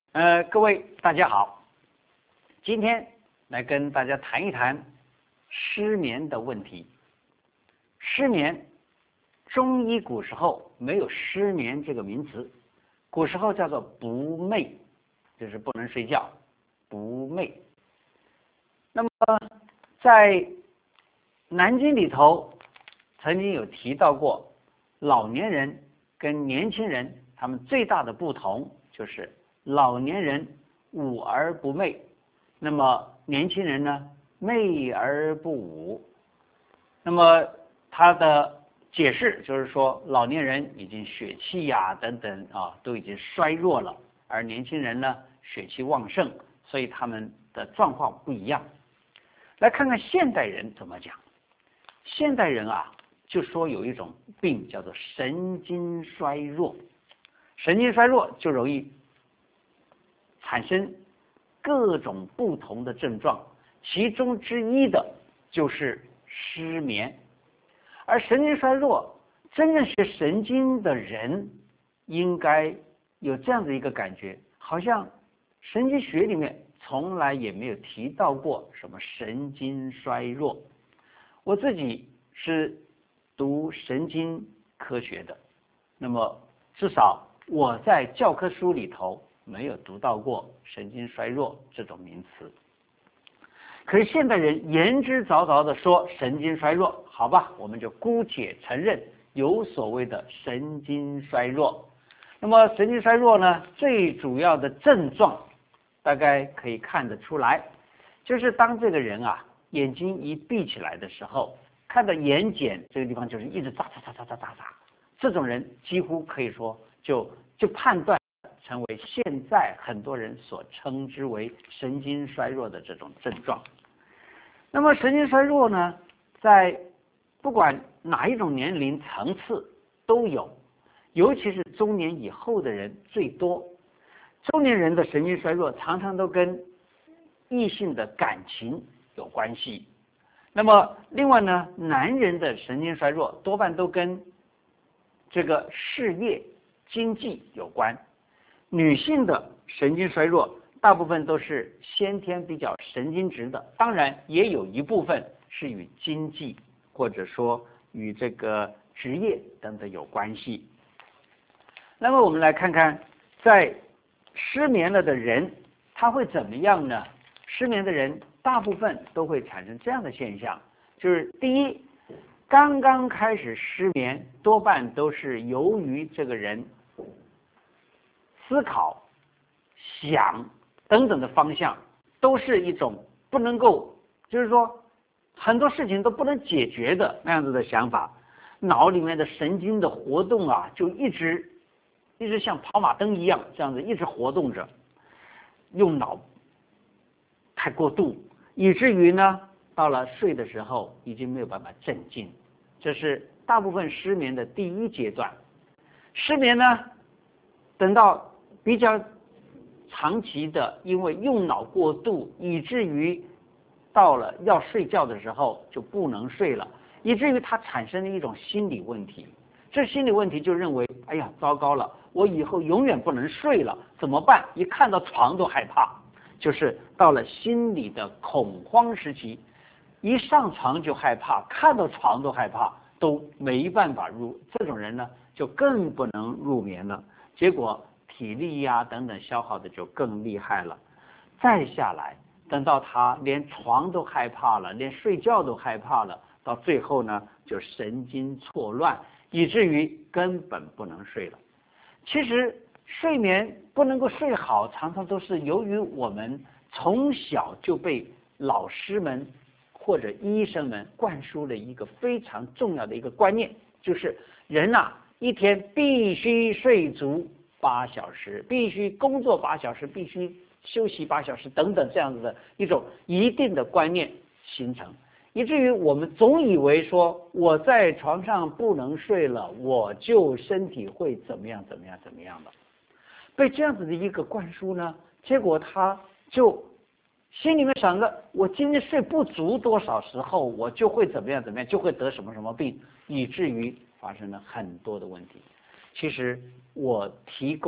各位大家好，今天来跟大家谈一谈失眠的问题。失眠，中医古时候没有失眠这个名词，古时候叫做不寐，就是不能睡觉，不寐。那么在南经里头曾经有提到过，老年人跟年轻人他们最大的不同就是老年人午而不寐，那么年轻人呢寐而不午。那么他的解释就是说，老年人已经血气等等都已经衰弱了，而年轻人呢血气旺盛，所以他们的状况不一样。来看看现代人怎么讲。现代人就说有一种病叫做神经衰弱，神经衰弱就容易产生各种不同的症状，其中之一的就是失眠。而神经衰弱，真正学神经的人应该有这样的一个感觉，好像神经学里面从来也没有提到过什么神经衰弱。我自己是读神经科学的，那么至少我在教科书里头没有读到过神经衰弱这种名词。可是现代人言之凿凿的说神经衰弱，好吧，我们就姑且承认有所谓的神经衰弱。那么神经衰弱呢，最主要的症状大概可以看得出来，就是当这个人眼睛一闭起来的时候，看到眼睑这个地方就是一直眨，这种人几乎可以说就判断成为现在很多人所称之为神经衰弱的这种症状。那么神经衰弱呢，在不管哪一种年龄层次都有，尤其是中年以后的人最多。中年人的神经衰弱常常都跟异性的感情有关系。那么另外呢，男人的神经衰弱多半都跟这个事业经济有关。女性的神经衰弱大部分都是先天比较神经质的，当然也有一部分是与经济或者说与这个职业等等有关系。那么我们来看看，在失眠了的人他会怎么样呢？失眠的人大部分都会产生这样的现象，就是第一，刚刚开始失眠多半都是由于这个人思考、想等等的方向都是一种不能够，就是说很多事情都不能解决的那样子的想法，脑里面的神经的活动就一直像跑马灯一样这样子一直活动着，用脑太过度，以至于呢到了睡的时候已经没有办法镇静。这是大部分失眠的第一阶段。失眠呢，等到比较长期的因为用脑过度，以至于到了要睡觉的时候就不能睡了，以至于他产生了一种心理问题。这心理问题就认为，哎呀，糟糕了，我以后永远不能睡了，怎么办？一看到床都害怕，就是到了心理的恐慌时期，一上床就害怕，看到床都害怕，都没办法入。这种人呢，就更不能入眠了，结果体力等等消耗的就更厉害了。再下来，等到他连床都害怕了，连睡觉都害怕了，到最后呢，就神经错乱，以至于根本不能睡了。其实睡眠不能够睡好，常常都是由于我们从小就被老师们或者医生们灌输了一个非常重要的一个观念，就是人一天必须睡足8小时，必须工作8小时，必须休息8小时等等，这样子的一种一定的观念形成，以至于我们总以为说我在床上不能睡了，我就身体会怎么样的。被这样子的一个灌输呢，结果他就心里面想着，我今天睡不足多少时候，我就会怎么样，就会得什么病，以至于发生了很多的问题。其实我提供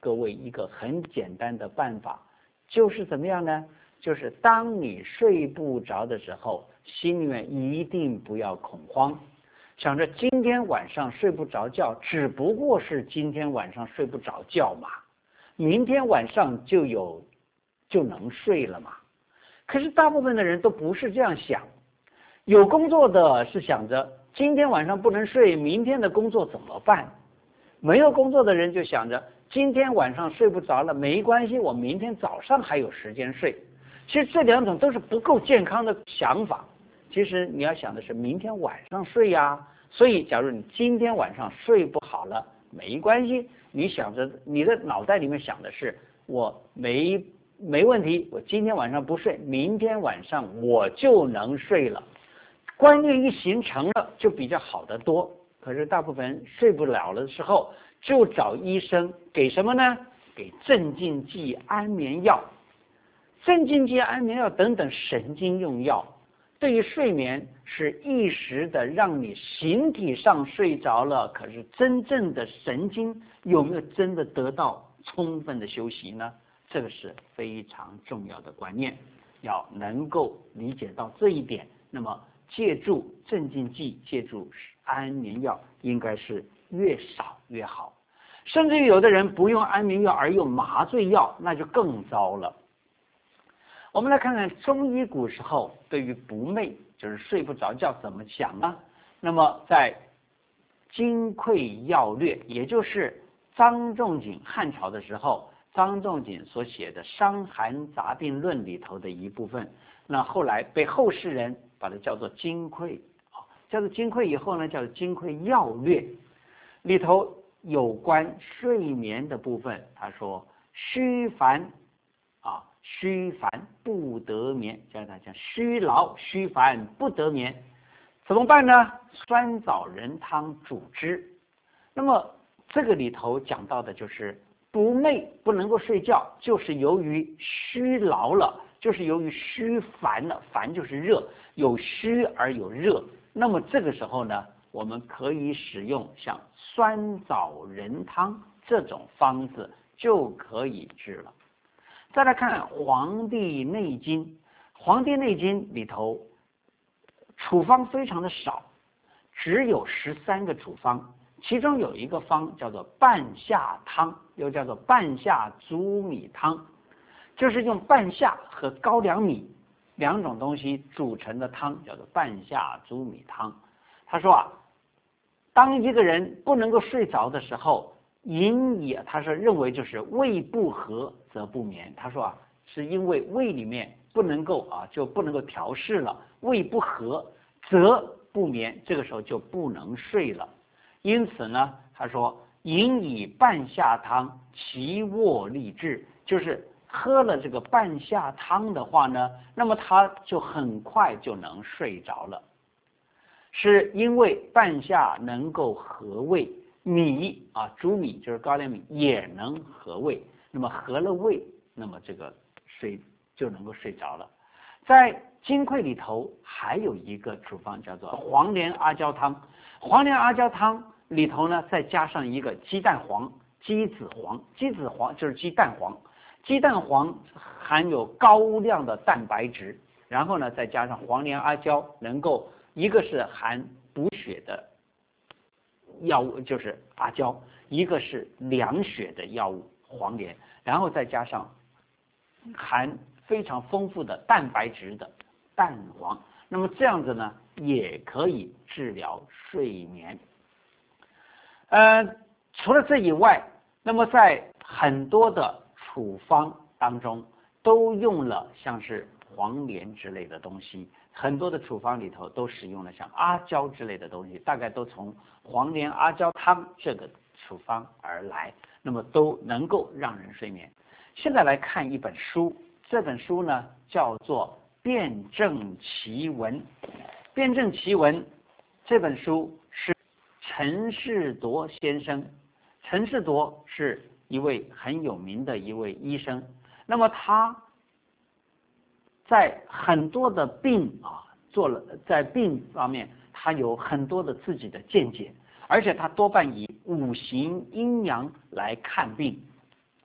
各位一个很简单的办法，就是怎么样呢？就是当你睡不着的时候，心里面一定不要恐慌，想着今天晚上睡不着觉，只不过是今天晚上睡不着觉嘛，明天晚上就能睡了嘛。可是大部分的人都不是这样想，有工作的是想着今天晚上不能睡，明天的工作怎么办？没有工作的人就想着今天晚上睡不着了，没关系，我明天早上还有时间睡。其实这两种都是不够健康的想法。其实你要想的是明天晚上睡呀。所以假如你今天晚上睡不好了，没关系，你想着你的脑袋里面想的是我没问题，我今天晚上不睡，明天晚上我就能睡了。观念一形成了，就比较好得多。可是大部分人睡不了的时候，就找医生给什么呢？给镇静剂、安眠药。镇静剂、安眠药等等神经用药，对于睡眠是一时的让你形体上睡着了，可是真正的神经有没有真的得到充分的休息呢？这个是非常重要的观念，要能够理解到这一点，那么借助镇静剂、借助安眠药应该是越少越好。甚至于有的人不用安眠药而用麻醉药，那就更糟了。我们来看看中医古时候对于不寐，就是睡不着觉怎么想呢？那么在《金匮要略》，也就是张仲景汉朝的时候，张仲景所写的《伤寒杂病论》里头的一部分，那后来被后世人把它叫做金匮，叫做金匮以后呢，叫做《金匮要略》，里头有关睡眠的部分，他说虚烦虚烦不得眠，叫大家虚劳虚烦不得眠，怎么办呢？酸枣仁汤主之。那么这个里头讲到的就是不寐，不能够睡觉，就是由于虚劳了，就是由于虚烦了，烦就是热，有虚而有热。那么这个时候呢，我们可以使用像酸枣仁汤这种方子就可以治了。再来看《黄帝内经》，《黄帝内经》里头处方非常的少，只有13个处方，其中有一个方叫做半夏汤，又叫做半夏煮米汤，就是用半夏和高粱米两种东西煮成的汤，叫做半夏煮米汤。他说当一个人不能够睡着的时候，他说认为就是胃不和则不眠。他说是因为胃里面不能够就不能够调试了，胃不和则不眠，这个时候就不能睡了。因此呢，他说饮以半夏汤，其卧立志，就是喝了这个半夏汤的话呢，那么他就很快就能睡着了。是因为半夏能够和胃，米煮米就是高粱米也能和胃，那么和了胃，那么这个睡就能够睡着了。在金匮里头还有一个处方叫做黄连阿胶汤，黄连阿胶汤里头呢再加上一个鸡蛋黄、鸡子黄就是鸡蛋黄，鸡蛋黄含有高量的蛋白质，然后呢再加上黄连阿胶，能够一个是含补血的药物，就是阿胶，一个是凉血的药物黄连，然后再加上含非常丰富的蛋白质的蛋黄，那么这样子呢也可以治疗睡眠。除了这以外，那么在很多的处方当中都用了像是黄连之类的东西，很多的处方里头都使用了像阿胶之类的东西，大概都从黄连阿胶汤这个处方而来，那么都能够让人睡眠。现在来看一本书，这本书呢叫做《辨证奇文》。《辨证奇文》这本书是陈士铎先生，陈士铎是一位很有名的一位医生，那么他在很多的病在病方面他有很多的自己的见解，而且他多半以五行阴阳来看病。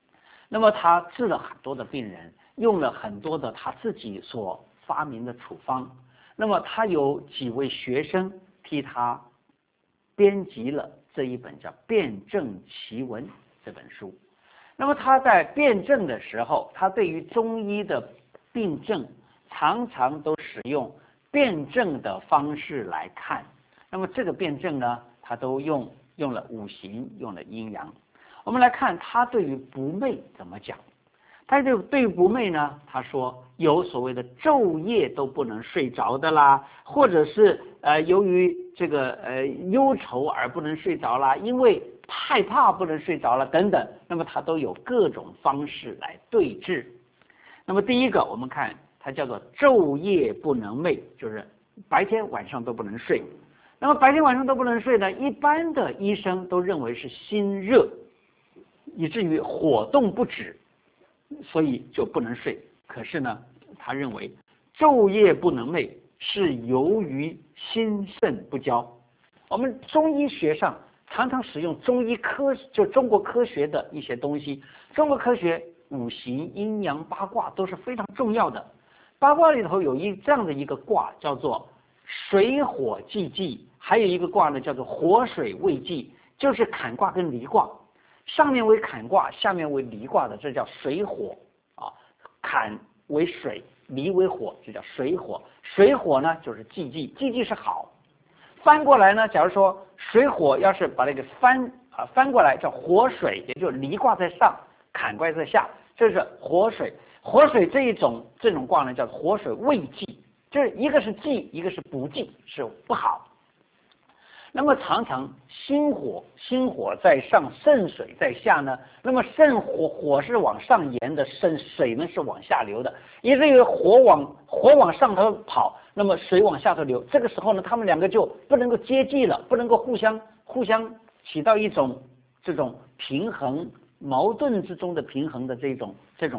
那么他治了很多的病人，用了很多的他自己所发明的处方。那么他有几位学生替他编辑了这一本叫《辨证奇文》这本书。那么他在辩证的时候，他对于中医的病症常常都使用辩证的方式来看。那么这个辩证呢，他都用了五行，用了阴阳。我们来看他对于不寐怎么讲。他对于不寐呢，他说有所谓的昼夜都不能睡着的啦，或者是由于这个忧愁而不能睡着啦，因为害怕不能睡着了等等，那么他都有各种方式来对治。那么第一个我们看它叫做昼夜不能寐，就是白天晚上都不能睡。那么白天晚上都不能睡呢，一般的医生都认为是心热，以至于火动不止，所以就不能睡。可是呢，他认为昼夜不能寐是由于心肾不交。我们中医学上常常使用中国科学的一些东西。中国科学五行、阴阳、八卦都是非常重要的。八卦里头有这样的一个卦叫做水火既济，还有一个卦呢叫做火水未济，就是坎卦跟离卦，上面为坎卦，下面为离卦的，这叫水火啊。坎为水，离为火，这叫水火。水火呢就是既济，既济是好。翻过来呢，假如说水火要是把那个翻过来叫火水，也就是离卦在上，坎卦在下，这是火水。火水这种卦呢叫火水未济，就是一个是济，一个是不济，是不好。那么常常心火在上，肾水在下呢，那么火是往上延的，水呢是往下流的，以至于火往上头跑，那么水往下头流。这个时候呢，他们两个就不能够接济了，不能够互相起到一种这种平衡，矛盾之中的平衡的这种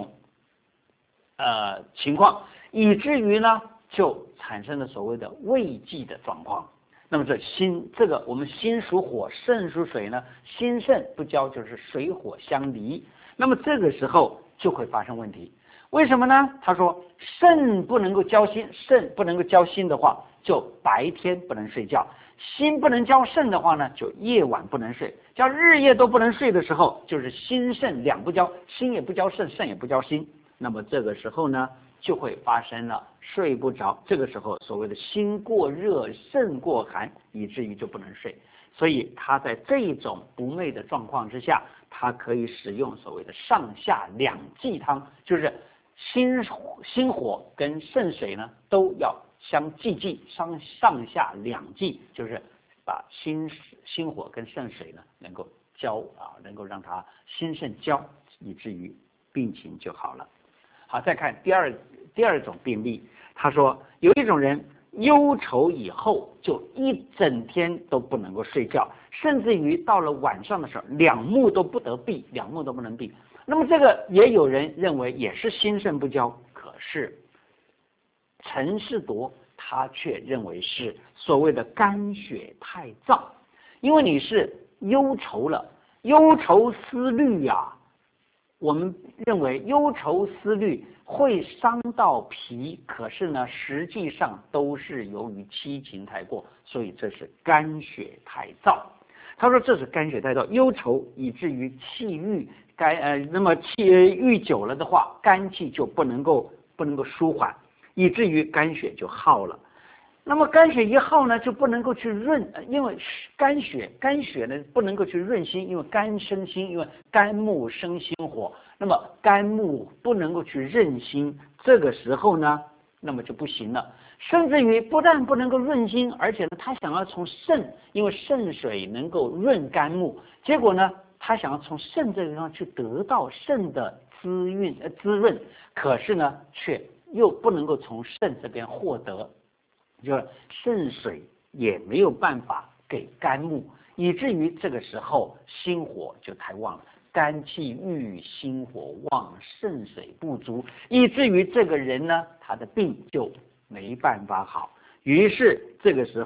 情况，以至于呢就产生了所谓的未济的状况。那么这个我们心属火，肾属水呢，心肾不交，就是水火相离。那么这个时候就会发生问题。为什么呢？他说肾不能够交心的话，就白天不能睡觉；心不能交肾的话呢，就夜晚不能睡。叫日夜都不能睡的时候，就是心肾两不交，心也不交肾，肾也不交心。那么这个时候呢，就会发生了睡不着。这个时候所谓的心过热，肾过寒，以至于就不能睡。所以他在这种不寐的状况之下，他可以使用所谓的上下两济汤，就是心火跟肾水呢都要相济，上下两济，就是把心火跟肾水呢能够交能够让它心肾交，以至于病情就好了。好，再看第二种病例。他说有一种人忧愁以后就一整天都不能够睡觉，甚至于到了晚上的时候两目都不能闭。那么这个也有人认为也是心肾不交，可是陈士铎他却认为是所谓的肝血太燥。因为你是忧愁了，忧愁思虑我们认为忧愁思虑会伤到脾，可是呢实际上都是由于七情太过，所以这是肝血太燥。他说这是肝血太燥，忧愁以至于气郁，那么气郁久了的话，肝气就不能够舒缓，以至于肝血就耗了。那么肝血一耗呢，就不能够去润，因为肝血呢不能够去润心，因为肝生心，因为肝木生心火，那么肝木不能够去润心，这个时候呢，那么就不行了。甚至于不但不能够润心，而且呢，他想要从肾，因为肾水能够润肝木，结果呢，他想要从肾这个地方去得到肾的滋润，可是呢，却又不能够从肾这边获得。就是肾水也没有办法给肝木，以至于这个时候心火就太旺了，肝气郁，心火旺，肾水不足，以至于这个人呢，他的病就没办法好。于是这个时候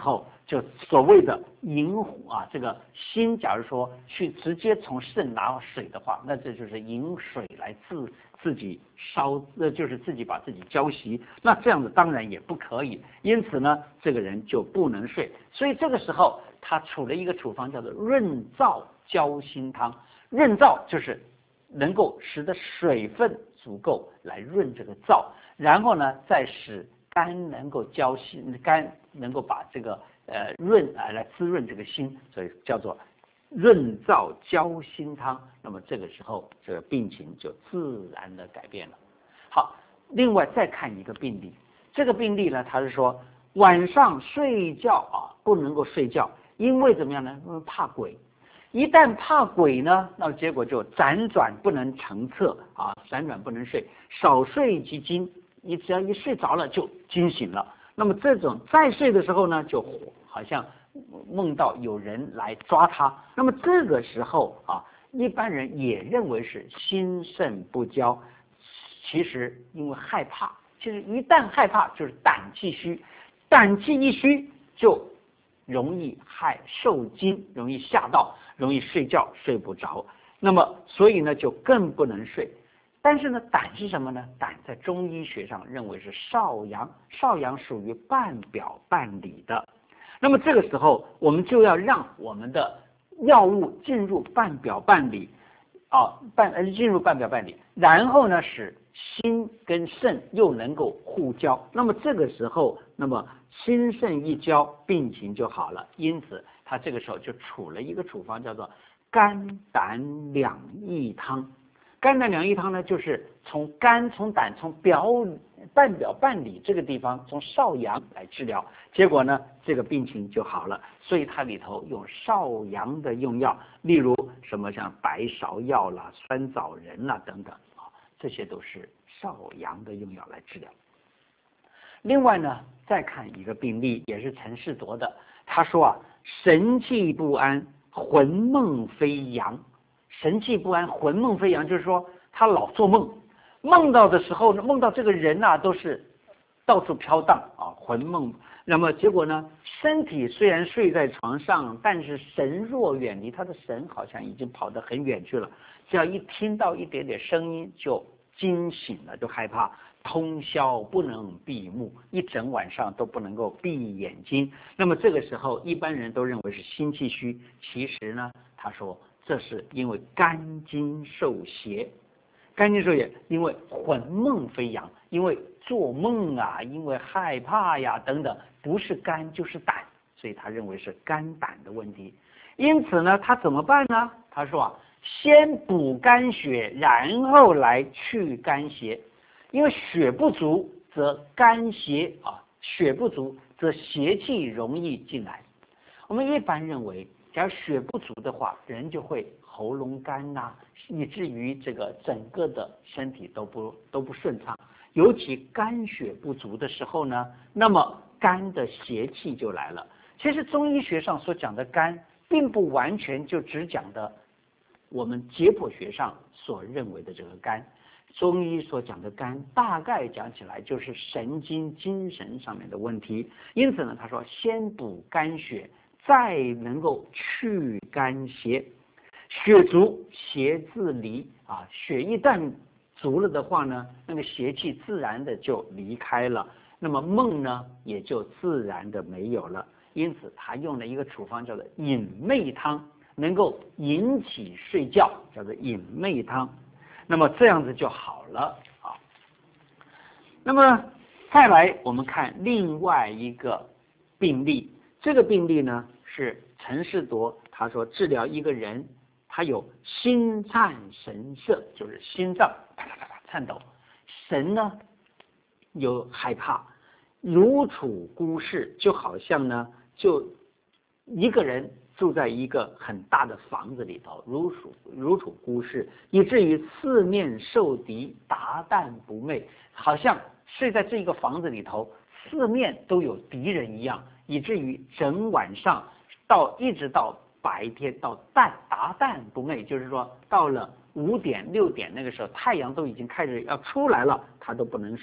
就所谓的引火啊，这个心假如说去直接从肾拿水的话，那这就是引水来自己烧，就是自己把自己浇熄，那这样子当然也不可以，因此呢，这个人就不能睡。所以这个时候他处了一个处方叫做润燥焦心汤，润燥就是能够使得水分足够来润这个燥，然后呢再使肝能够焦心，肝能够把这个来滋润这个心，所以叫做润燥焦心汤。那么这个时候这个病情就自然的改变了。好，另外再看一个病例，这个病例呢，他是说晚上睡觉不能够睡觉，因为怎么样呢？因为怕鬼。一旦怕鬼呢，那么结果就辗转不能成侧辗转不能睡，少睡即惊。你只要一睡着了就惊醒了，那么这种再睡的时候呢，就好像梦到有人来抓他，那么这个时候一般人也认为是心肾不交，其实因为害怕，其实一旦害怕就是胆气虚，胆气一虚就容易受惊，容易吓到，容易睡觉睡不着，那么所以呢就更不能睡。但是呢，胆是什么呢？胆在中医学上认为是少阳，少阳属于半表半里的。那么这个时候，我们就要让我们的药物进入半表半里，进入半表半里，然后呢，使心跟肾又能够互交。那么这个时候，那么心肾一交，病情就好了。因此，他这个时候就处了一个处方，叫做肝胆两益汤。肝胆两益汤呢，就是从肝、从胆、从半表半里这个地方，从少阳来治疗，结果呢，这个病情就好了。所以它里头用少阳的用药，例如什么像白芍药啦、酸枣仁啦等等这些都是少阳的用药来治疗。另外呢，再看一个病例，也是陈士铎的，他说神气不安，魂梦飞扬。神气不安，魂梦飞扬，就是说他老做梦，梦到的时候呢，梦到这个人都是到处飘荡魂梦。那么结果呢，身体虽然睡在床上，但是神若远离，他的神好像已经跑得很远去了，只要一听到一点点声音就惊醒了，就害怕，通宵不能闭目，一整晚上都不能够闭眼睛。那么这个时候一般人都认为是心气虚，其实呢，他说这是因为肝经受邪，肝经受邪，因为魂梦飞扬，因为做梦因为害怕呀等等，不是肝就是胆，所以他认为是肝胆的问题。因此呢，他怎么办呢？他说先补肝血，然后来去肝邪，因为血不足则肝邪血不足则邪气容易进来。我们一般认为，假如血不足的话，人就会喉咙干以至于这个整个的身体都不顺畅。尤其肝血不足的时候呢，那么肝的邪气就来了。其实中医学上所讲的肝，并不完全就只讲的我们解剖学上所认为的这个肝。中医所讲的肝，大概讲起来就是神经、精神上面的问题。因此呢，他说先补肝血，再能够去肝邪。血足邪自离血一旦足了的话呢，那个邪气自然的就离开了，那么梦呢也就自然的没有了。因此他用了一个处方叫做引寐汤，能够引起睡觉，叫做引寐汤。那么这样子就好了那么再来我们看另外一个病例，这个病例呢是陈士铎，他说治疗一个人，他有心颤神涩，就是心脏啪啪啪啪颤抖，神呢有害怕，如处孤室，就好像呢就一个人住在一个很大的房子里头，如处孤室，以至于四面受敌，达旦不寐，好像睡在这个房子里头，四面都有敌人一样，以至于整晚上一直到白天到达旦不寐，就是说到了5点6点那个时候，太阳都已经开始要出来了，他都不能睡，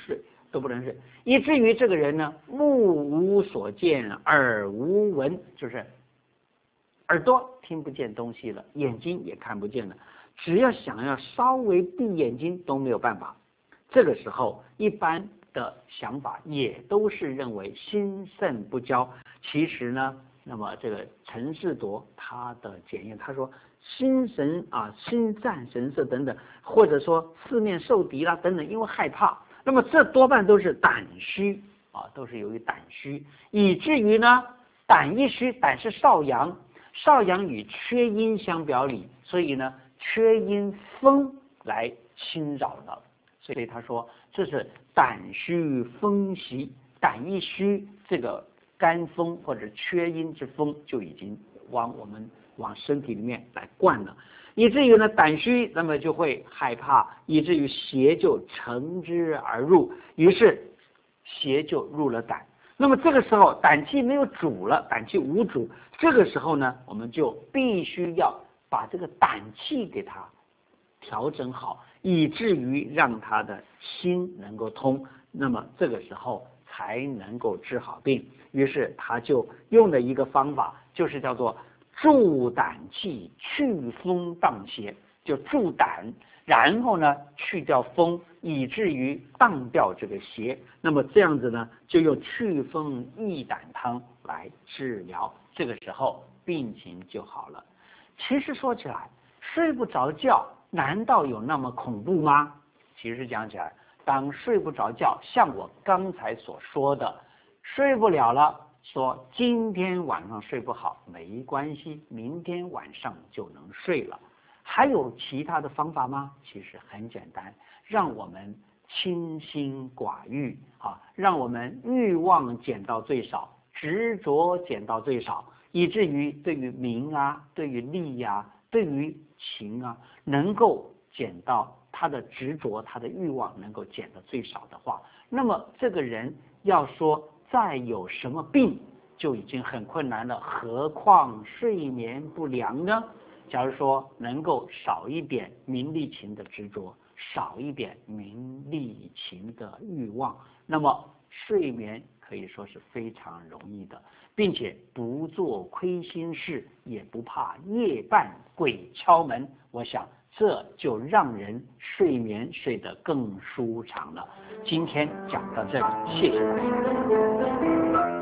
都不能睡，以至于这个人呢，目无所见，耳无闻，就是耳朵听不见东西了，眼睛也看不见了，只要想要稍微闭眼睛都没有办法。这个时候，一般的想法也都是认为心肾不交。其实呢，那么这个陈士铎他的检验，他说心神啊、心战神色等等，或者说四面受敌啦等等，因为害怕，那么这多半都是胆虚啊，都是由于胆虚，以至于呢，胆一虚，胆是少阳，少阳与缺阴相表里，所以呢，缺阴风来侵扰了。所以他说这是胆虚风袭，胆一虚，这个肝风或者缺阴之风就已经往身体里面来灌了，以至于呢胆虚，那么就会害怕，以至于邪就乘之而入，于是邪就入了胆。那么这个时候胆气没有主了，胆气无主，这个时候呢，我们就必须要把这个胆气给它调整好，以至于让他的心能够通，那么这个时候才能够治好病。于是他就用的一个方法，就是叫做助胆气去风荡邪，就助胆，然后呢去掉风，以至于荡掉这个邪。那么这样子呢，就用祛风益胆汤来治疗，这个时候病情就好了。其实说起来，睡不着觉难道有那么恐怖吗？其实讲起来，当睡不着觉，像我刚才所说的，睡不了了，说今天晚上睡不好没关系，明天晚上就能睡了。还有其他的方法吗？其实很简单，让我们清心寡欲啊，让我们欲望减到最少，执着减到最少，以至于对于名啊，对于利啊，对于情啊，能够减到他的执着，他的欲望能够减到最少的话，那么这个人要说再有什么病就已经很困难了，何况睡眠不良呢？假如说能够少一点名利情的执着，少一点名利情的欲望，那么睡眠可以说是非常容易的，并且不做亏心事，也不怕夜半鬼敲门，我想这就让人睡眠睡得更舒畅了。今天讲到这里，谢谢大家。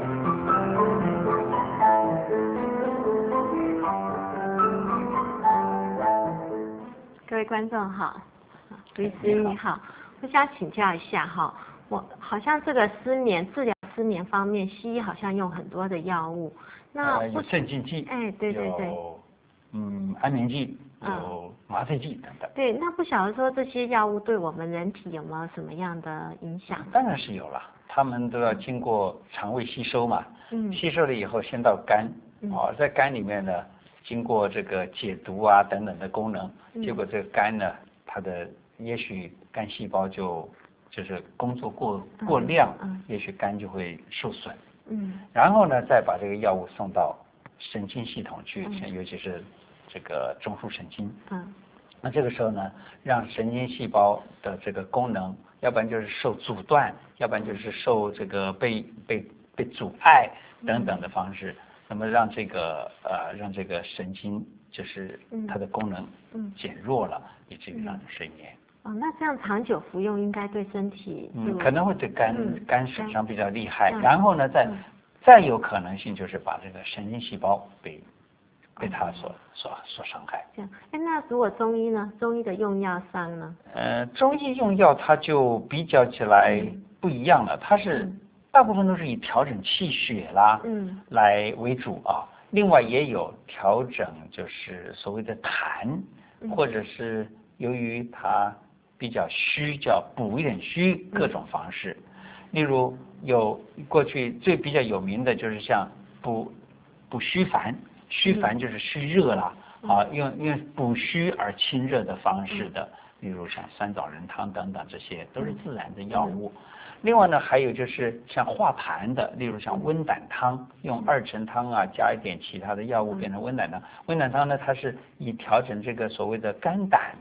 各位观众好，卢医师你好，我想请教一下哈，我好像这个失眠治疗失眠方面，西医好像用很多的药物，那有镇静剂， 哎，对对对， 有安眠剂，有麻醉剂等等。 对，那不晓得说这些药物对我们人体有没有什么样的影响？ 当然是有了，他们都要经过肠胃吸收嘛，吸收了以后先到肝，在肝里面呢，经过这个解毒啊等等的功能，结果这个肝呢，它的也许肝细胞就是工作过量，也许肝就会受损，然后呢再把这个药物送到神经系统去，尤其是这个中枢神经，那这个时候呢，让神经细胞的这个功能，要不然就是受阻断，要不然就是受这个被阻碍等等的方式。那么让这个神经就是它的功能减弱了，以至于让你睡眠。 那这样长久服用应该对身体可能会对肝损伤比较厉害。然后呢，再有可能性就是把这个神经细胞被它所伤害。 这样，那如果中医呢？中医的用药上呢？ 中医用药它就比较起来不一样了，它是。大部分都是以调整气血啦，来为主啊。另外也有调整，就是所谓的痰，或者是由于它比较虚，叫补一点虚，各种方式。例如有过去比较有名的就是像补虚烦，虚烦就是虚热啦，用补虚而清热的方式的，例如像酸枣仁汤等等，这些都是自然的药物。另外呢，还有就是像化痰的，例如像温胆汤，用二陈汤啊，加一点其他的药物变成温胆汤。温胆汤呢，它是以调整这个所谓的肝胆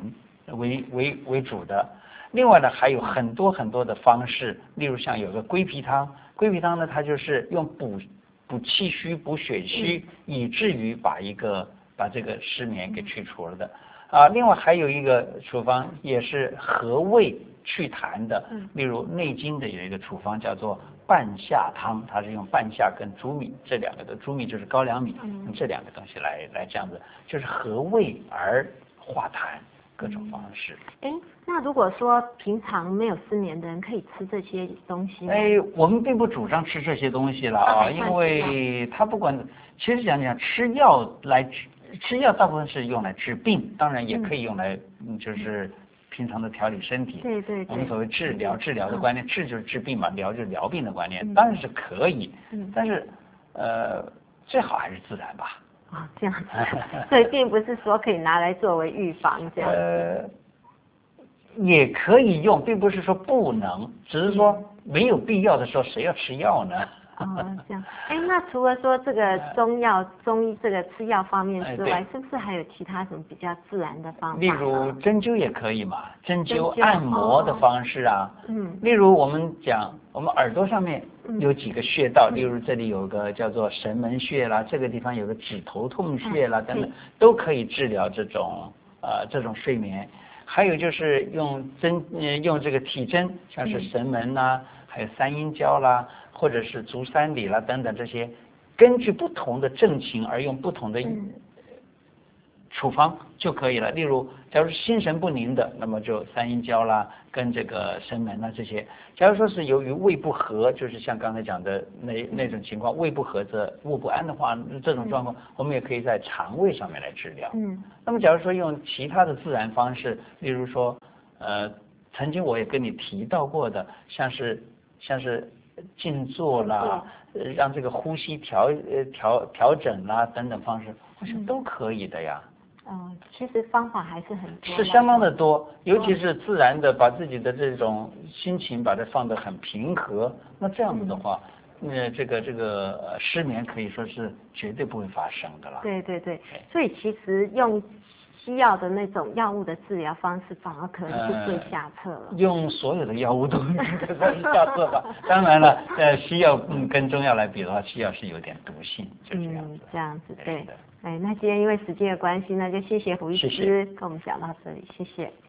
为主的。另外呢，还有很多很多的方式，例如像有个归脾汤，归脾汤呢，它就是用补气虚、补血虚，以至于把这个失眠给去除了的。另外还有一个处方也是和胃祛痰的，例如《内经》的有一个处方叫做半夏汤，它是用半夏跟猪米这两个的，猪米就是高粱米，用这两个东西来这样子，就是和胃而化痰，各种方式。 那如果说平常没有失眠的人，可以吃这些东西吗？ 我们并不主张吃这些东西了啊，因为它不管，其实讲吃药大部分是用来治病，当然也可以用来就是平常的调理身体。 对。 我们所谓治疗的观念，治就是治病嘛，疗就是疗病的观念，当然是可以。但是最好还是自然吧。 这样子，所以并不是说可以拿来作为预防这样子。 也可以用，并不是说不能，只是说没有必要的时候，谁要吃药呢？ 这样。那除了说这个中医这个吃药方面之外，是不是还有其他什么比较自然的方法？ 例如针灸也可以嘛，针灸按摩的方式啊。例如我们耳朵上面有几个穴道，例如这里有个叫做神门穴啦，这个地方有个指头痛穴啦，等等，都可以治疗这种睡眠。还有就是用这个体针，像是神门啦，还有三阴交啦，或者是足三里啦等等这些，根据不同的症情而用不同的处方就可以了。例如，假如是心神不宁的，那么就三阴交啦，跟这个神门啦这些。假如说是由于胃不和，就是像刚才讲的那种情况，胃不和卧不安的话，这种状况我们也可以在肠胃上面来治疗。那么假如说用其他的自然方式，例如说曾经我也跟你提到过的，像是静坐啦，让这个呼吸调整啦等等方式，我想都可以的呀。 其实方法还是很多， 是相当的多，尤其是自然的把自己的这种心情把它放得很平和，那这样子的话，这个失眠可以说是绝对不会发生的了。 对，所以其实用西药的那种药物的治疗方式，反而可能是最下策了。 用所有的药物都是下策吧。当然了，西药跟中药来比的话，西药是有点毒性，就这样子。 这样子对。那今天因为时间的关系，那就谢谢胡医师跟我们讲到这里，谢谢。